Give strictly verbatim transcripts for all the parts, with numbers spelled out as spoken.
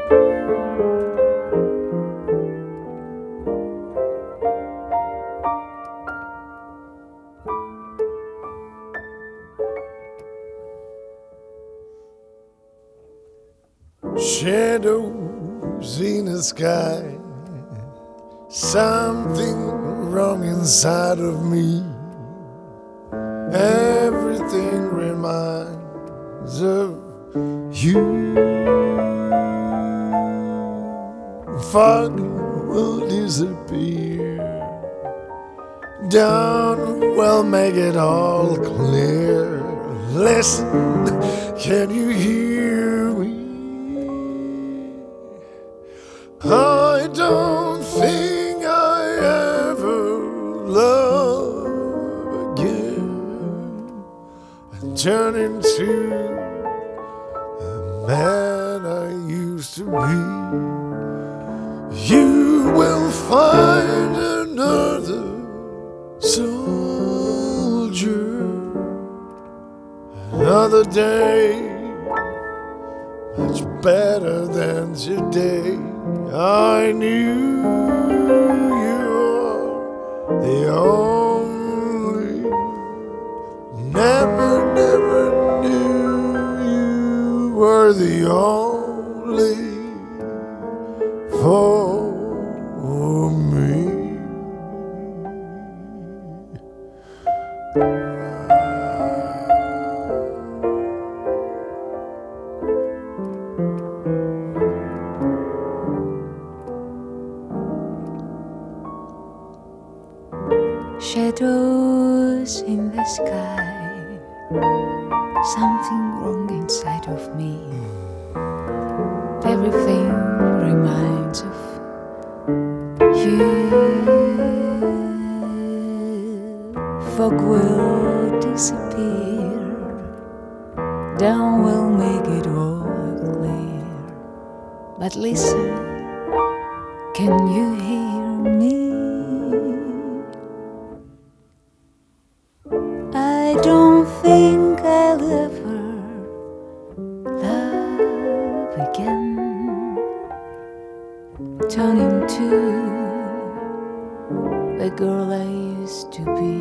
Shadows in the sky, something wrong inside of me. Everything reminds of you. Fog will disappear, dawn will make it all clear. Listen, can you hear me? I don't think I ever love again and turn into the man I used to be. You will find another soldier, another day much better than today. I knew you're the only, never, never knew you were the only for me. Shadows in the sky, something wrong inside of me. Everything reminds of you. Fog will disappear, dawn will make it all clear. But listen, can you hear me? I don't think I'll ever love again, turn into the girl I used to be.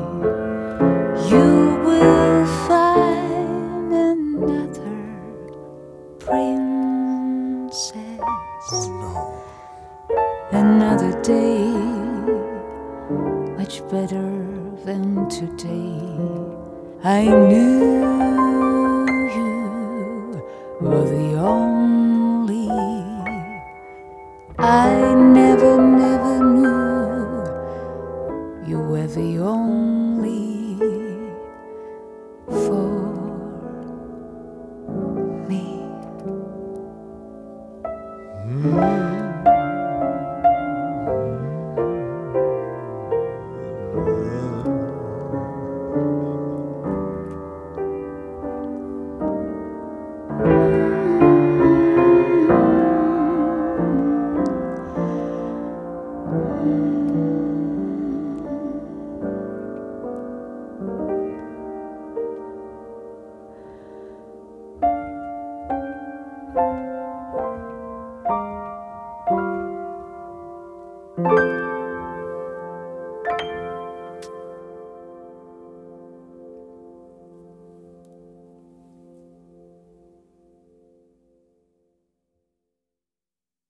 You will find another princess. Oh no. Another day much better than today. I knew you were the only. I never, never knew you were the only for me. Mm. Thank you.